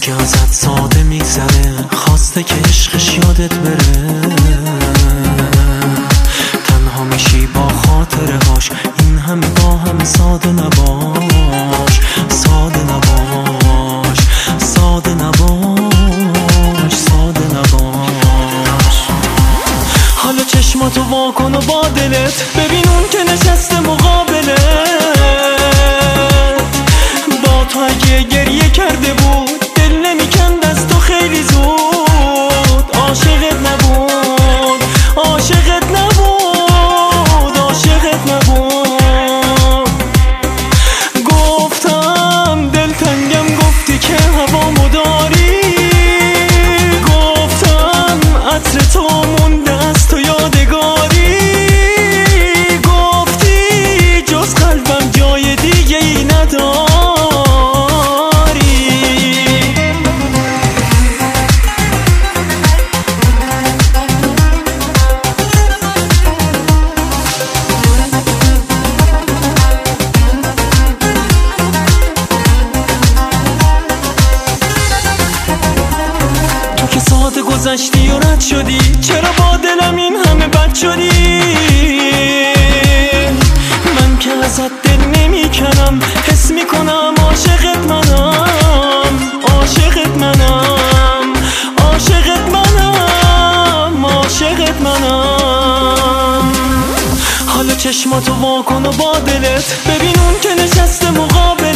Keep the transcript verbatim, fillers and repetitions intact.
که ازت ساده میگذره، خواسته که عشقش یادت بره. تنها میشی با خاطره هاش، این همه با همه ساده نباش، ساده نباش، ساده نباش، ساده نباش. حالا چشماتو وا کن و با دلت ببین اون که نشسته مقابلت. با تو اگه گریه کرده بود دل نمیکند از تو خیلی زود. عاشقت نبود، عاشقت نبود، عاشقت نبود. گفتم دلتنگم، گفتی که هوامو داری. گفتم عطر تو مونده از تو یادگاری. گفتی جز قلبم جای دیگه ای نداری. که ساعت گذشتی و رد شدی، چرا با دلم این همه بد شدی؟ من که ازت دل نمی کنم، حس می کنم عاشقت منم، عاشقت منم، عاشقت منم، عاشقت منم. حالا چشماتو وا کن و با دلت ببین اون که نشسته مقابل.